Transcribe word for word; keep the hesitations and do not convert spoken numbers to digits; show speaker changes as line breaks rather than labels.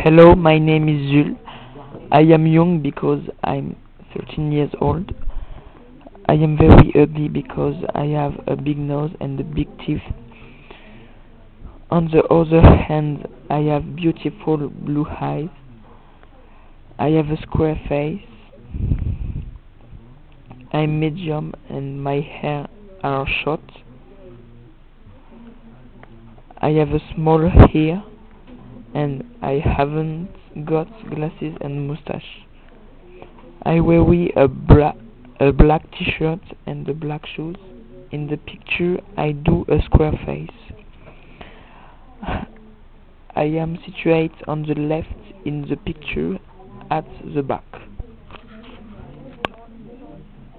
Hello, my name is Jules. I am young because I'm thirteen years old. I am very ugly because I have a big nose and a big teeth. On the other hand, I have beautiful blue eyes. I have a square face. I'm medium and my hair are short. I have a small hair and I haven't got glasses and mustache. I wear a, bra a black t-shirt and the black shoes. In the picture I do a square face. I am situated on the left in the picture at the back.